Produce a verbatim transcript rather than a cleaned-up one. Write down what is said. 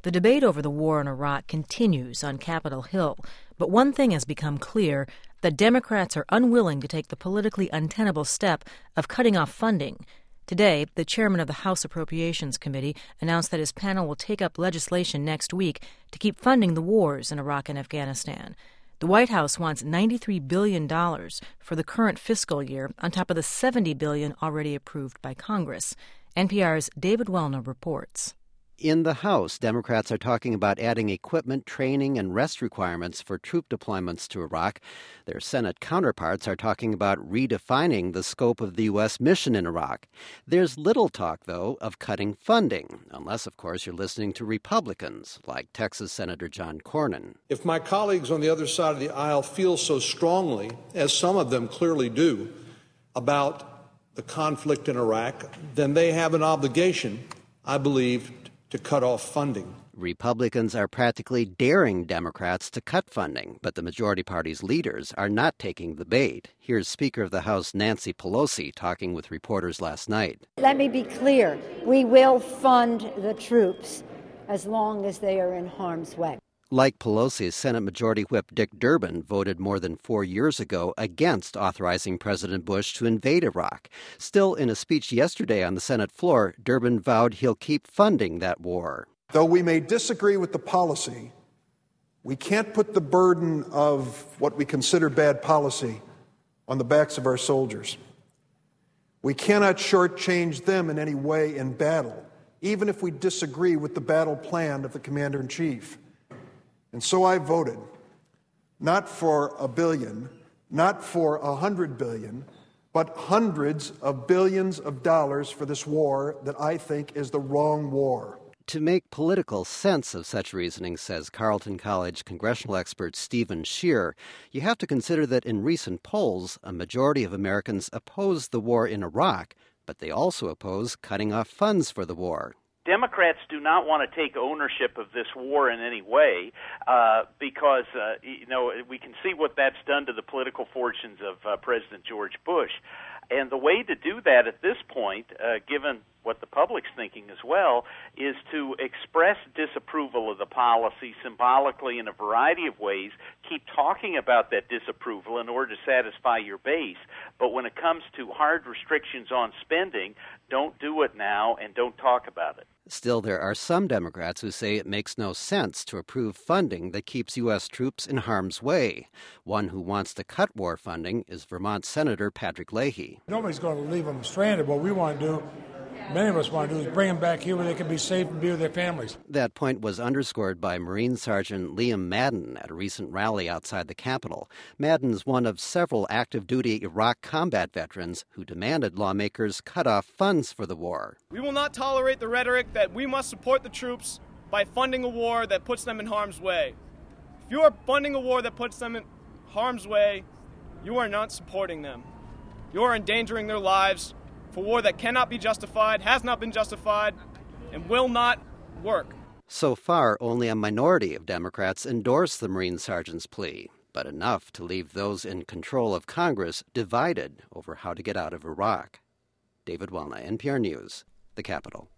The debate over the war in Iraq continues on Capitol Hill, but one thing has become clear: that Democrats are unwilling to take the politically untenable step of cutting off funding. Today, the chairman of the House Appropriations Committee announced that his panel will take up legislation next week to keep funding the wars in Iraq and Afghanistan. The White House wants ninety-three billion dollars for the current fiscal year, on top of the seventy billion dollars already approved by Congress. N P R's David Welna reports. In the House, Democrats are talking about adding equipment, training, and rest requirements for troop deployments to Iraq. Their Senate counterparts are talking about redefining the scope of the U S mission in Iraq. There's little talk, though, of cutting funding, unless, of course, you're listening to Republicans, like Texas Senator John Cornyn. If my colleagues on the other side of the aisle feel so strongly, as some of them clearly do, about the conflict in Iraq, then they have an obligation, I believe, to cut off funding. Republicans are practically daring Democrats to cut funding, but the majority party's leaders are not taking the bait. Here's Speaker of the House Nancy Pelosi talking with reporters last night. Let me be clear. We will fund the troops as long as they are in harm's way. Like Pelosi, Senate Majority Whip Dick Durbin voted more than four years ago against authorizing President Bush to invade Iraq. Still, in a speech yesterday on the Senate floor, Durbin vowed he'll keep funding that war. Though we may disagree with the policy, we can't put the burden of what we consider bad policy on the backs of our soldiers. We cannot shortchange them in any way in battle, even if we disagree with the battle plan of the Commander-in-Chief. And so I voted not for a billion, not for a hundred billion, but hundreds of billions of dollars for this war that I think is the wrong war. To make political sense of such reasoning, says Carleton College congressional expert Stephen Scheer, you have to consider that in recent polls, a majority of Americans oppose the war in Iraq, but they also oppose cutting off funds for the war. Democrats do not want to take ownership of this war in any way uh, because, uh, you know, we can see what that's done to the political fortunes of uh, President George Bush. And the way to do that at this point, uh, given what the public's thinking as well, is to express disapproval of the policy symbolically in a variety of ways, keep talking about that disapproval in order to satisfy your base. But when it comes to hard restrictions on spending, don't do it now and don't talk about it. Still, there are some Democrats who say it makes no sense to approve funding that keeps U S troops in harm's way. One who wants to cut war funding is Vermont Senator Patrick Leahy. Nobody's going to leave them stranded. What we want to do, many of us want to do, is bring them back here where they can be safe and be with their families. That point was underscored by Marine Sergeant Liam Madden at a recent rally outside the Capitol. Madden's one of several active-duty Iraq combat veterans who demanded lawmakers cut off funds for the war. We will not tolerate the rhetoric that we must support the troops by funding a war that puts them in harm's way. If you are funding a war that puts them in harm's way, you are not supporting them. You are endangering their lives for war that cannot be justified, has not been justified, and will not work. So far, only a minority of Democrats endorse the Marine Sergeant's plea, but enough to leave those in control of Congress divided over how to get out of Iraq. David Welna, N P R News, the Capitol.